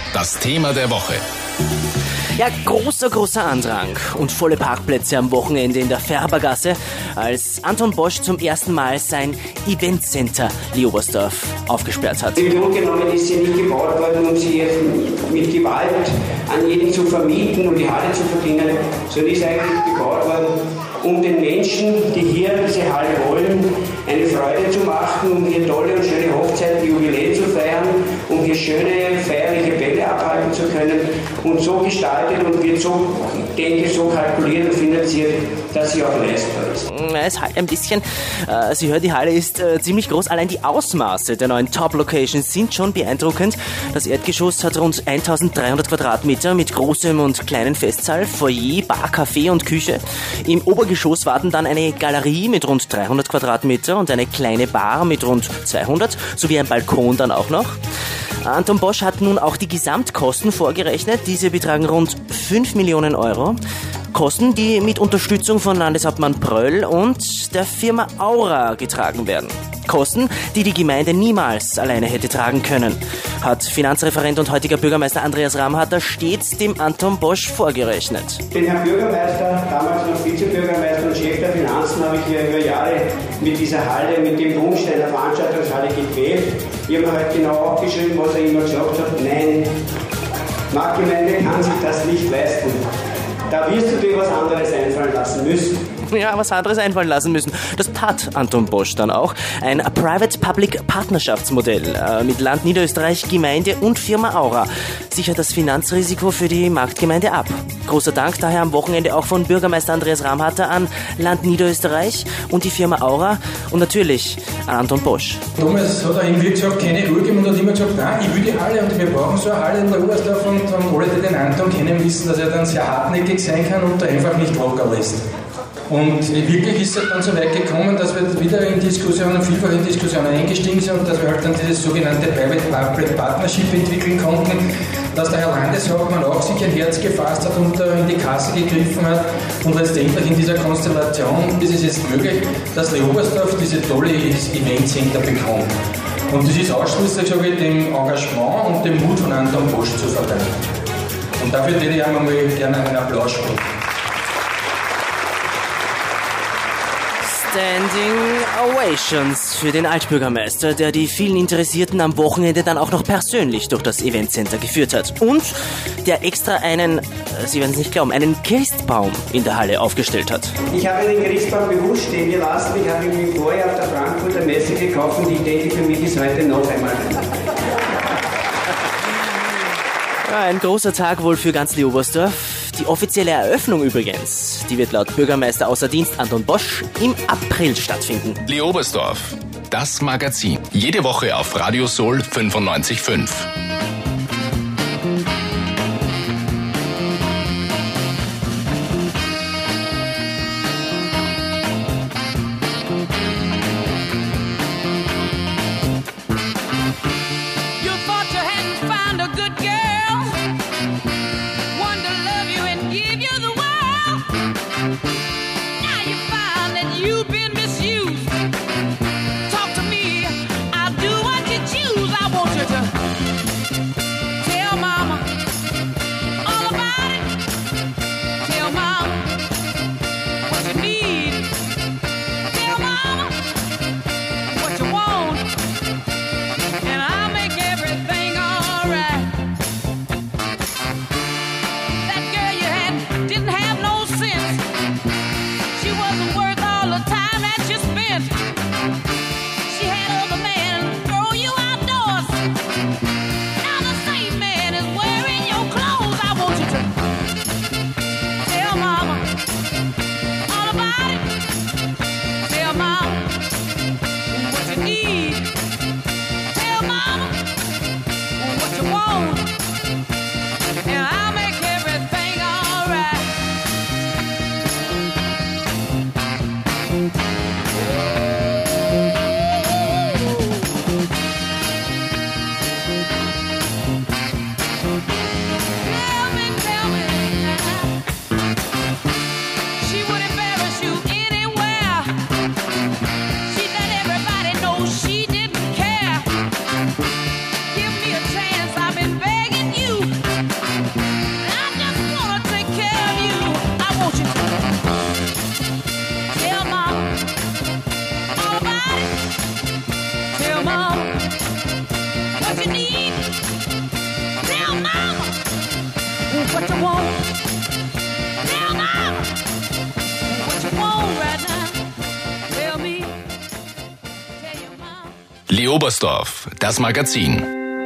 Das Thema der Woche. Ja, großer Andrang und volle Parkplätze am Wochenende in der Färbergasse, als Anton Bosch zum ersten Mal sein Eventcenter Leobersdorf aufgesperrt hat. Im Grunde genommen ist sie nicht gebaut worden, um sie mit Gewalt an jeden zu vermieten und die Halle zu verdienen, sondern ist eigentlich gebaut worden, um den Menschen, die hier diese Halle wollen, eine Freude zu machen, um hier tolle und schöne Hochzeiten, Jubiläen zu feiern, um hier schöne feierliche Bälle abhalten zu können und so gestaltet und wird so, denke ich, so kalkuliert und finanziert, dass sie auch leistbar ist. Es ist halt ein bisschen, Sie hören, die Halle ist ziemlich groß. Allein die Ausmaße der neuen Top-Locations sind schon beeindruckend. Das Erdgeschoss hat rund 1300 Quadratmeter mit großem und kleinen Festsaal, Foyer, Bar, Café und Küche. Im Obergeschoss warten dann eine Galerie mit rund 300 Quadratmeter und eine kleine Bar mit rund 200, sowie ein Balkon dann auch noch. Anton Bosch hat nun auch die Gesamtkosten vorgerechnet. Diese betragen rund 5 Millionen Euro. Kosten, die mit Unterstützung von Landeshauptmann Pröll und der Firma Aura getragen werden. Kosten, die die Gemeinde niemals alleine hätte tragen können, hat Finanzreferent und heutiger Bürgermeister Andreas Ramharter stets dem Anton Bosch vorgerechnet. Den Herrn Bürgermeister, damals noch Vizebürgermeister und Chef der Finanzen, habe ich ja über Jahre mit dieser Halle, mit dem Wunsch einer Veranstaltungshalle gequält. Ich habe mir halt genau aufgeschrieben, was er immer gesagt hat. Nein, Marktgemeinde kann sich das nicht leisten. Da wirst du dir was anderes einfallen lassen müssen. Ja, was anderes einfallen lassen müssen. Das tat Anton Bosch dann auch. Ein Private-Public-Partnerschaftsmodell mit Land Niederösterreich, Gemeinde und Firma Aura sichert das Finanzrisiko für die Marktgemeinde ab. Großer Dank daher am Wochenende auch von Bürgermeister Andreas Ramharter an Land Niederösterreich und die Firma Aura und natürlich an Anton Bosch. Damals hat er ihm, wie gesagt, keine Ruhe gegeben und hat immer gesagt, nein, ich will die Halle und wir brauchen so eine Halle in der Oberstdorf und alle, die den Anton kennen, wissen, dass er dann sehr hartnäckig sein kann und da einfach nicht locker lässt. Und wirklich ist es dann so weit gekommen, dass wir wieder in Diskussionen, vielfach in Diskussionen eingestiegen sind und dass wir halt dann dieses sogenannte Private Partnership entwickeln konnten, dass der Herr Landeshauptmann auch sich ein Herz gefasst hat und in die Kasse gegriffen hat und letztendlich in dieser Konstellation ist es jetzt möglich, dass Leobersdorf diese tolle Eventcenter bekommt. Und das ist ausschließlich, sage ich, dem Engagement und dem Mut von Anton Bosch zu verdanken. Und dafür würde ich einmal gerne einen Applaus sprechen. Standing Ovations für den Altbürgermeister, der die vielen Interessierten am Wochenende dann auch noch persönlich durch das Eventcenter geführt hat. Und der extra einen, Sie werden es nicht glauben, einen Christbaum in der Halle aufgestellt hat. Ich habe den Christbaum bewusst stehen gelassen. Ich habe ihn im Vorjahr auf der Frankfurter Messe gekauft und ich denke, für mich ist heute noch einmal ein großer Tag wohl für ganz Leobersdorf. Die offizielle Eröffnung übrigens, die wird laut Bürgermeister außer Dienst Anton Bosch im April stattfinden. Leobersdorf, das Magazin. Jede Woche auf Radio Soul 95.5. Give me a chance, I've been begging. Leobersdorf, das Magazin.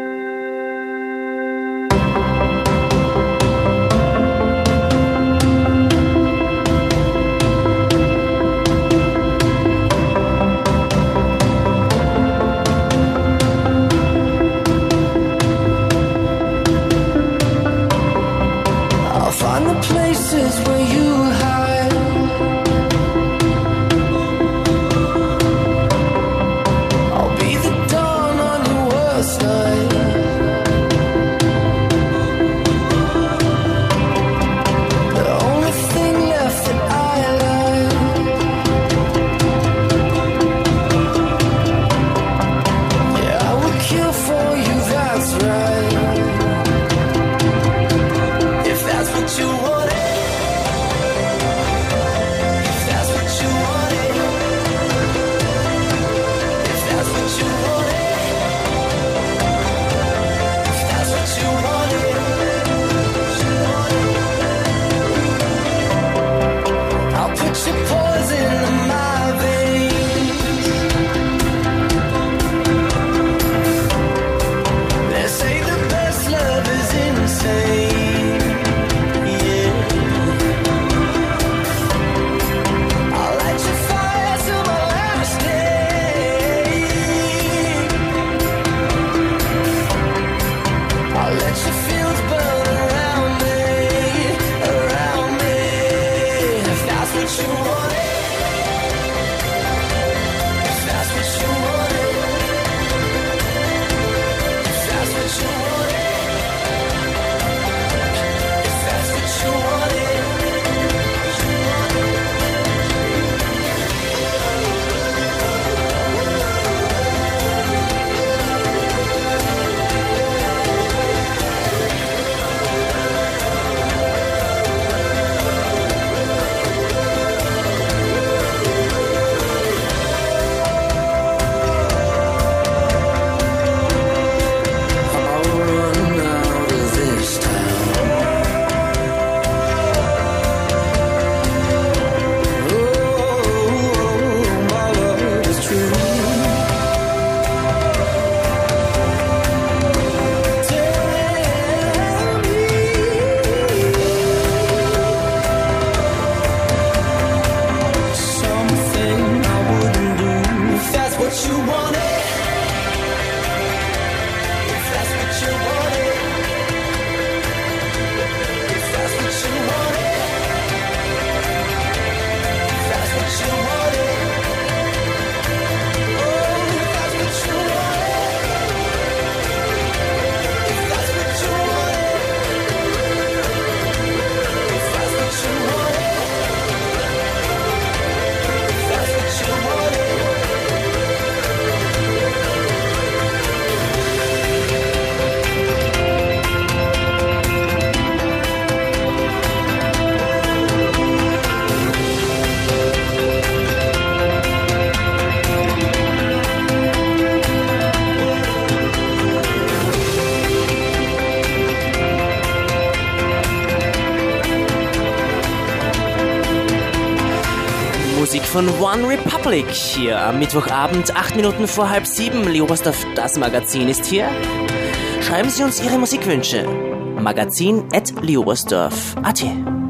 Von One Republic hier am Mittwochabend, 8 Minuten vor 6:30. Leobersdorf, das Magazin ist hier. Schreiben Sie uns Ihre Musikwünsche. magazin@leobersdorf.at